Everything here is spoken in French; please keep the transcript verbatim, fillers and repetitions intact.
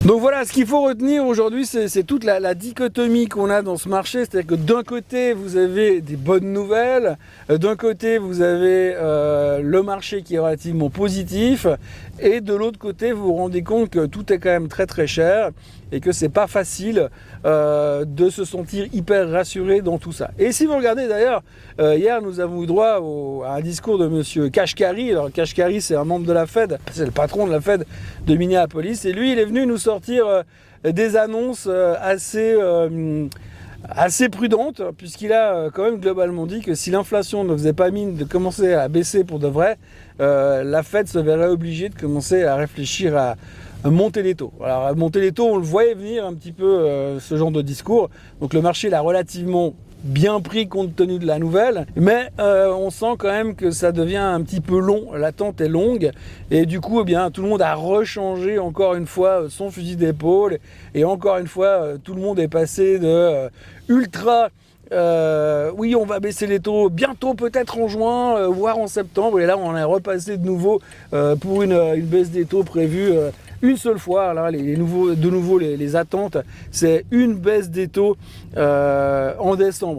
Donc voilà, ce qu'il faut retenir aujourd'hui, c'est toute la, la dichotomie qu'on a dans ce marché. C'est-à-dire que d'un côté, vous avez des bonnes nouvelles, d'un côté, vous avez euh, le marché qui est relativement positif, et de l'autre côté, vous vous rendez compte que tout est quand même très très cher et que c'est pas facile euh, de se sentir hyper rassuré dans tout ça. Et si vous regardez d'ailleurs, euh, hier nous avons eu droit au, à un discours de monsieur Kashkari. Alors Kashkari, c'est un membre de la Fed, c'est le patron de la Fed de Minneapolis, et lui il est venu nous sortir euh, des annonces euh, assez euh, assez prudente, puisqu'il a quand même globalement dit que si l'inflation ne faisait pas mine de commencer à baisser pour de vrai, euh, la Fed se verrait obligée de commencer à réfléchir à monter les taux. Alors à monter les taux, on le voyait venir un petit peu euh, ce genre de discours. Donc le marché l'a relativement bien pris compte tenu de la nouvelle, mais euh, on sent quand même que ça devient un petit peu long, l'attente est longue, et du coup eh bien, tout le monde a rechangé encore une fois son fusil d'épaule, et encore une fois tout le monde est passé de euh, ultra Euh, oui, on va baisser les taux bientôt, peut-être en juin, euh, voire en septembre. Et là, on est repassé de nouveau euh, pour une, une baisse des taux prévue euh, une seule fois. Là, les, les nouveaux, de nouveau, les, les attentes, c'est une baisse des taux euh, en décembre.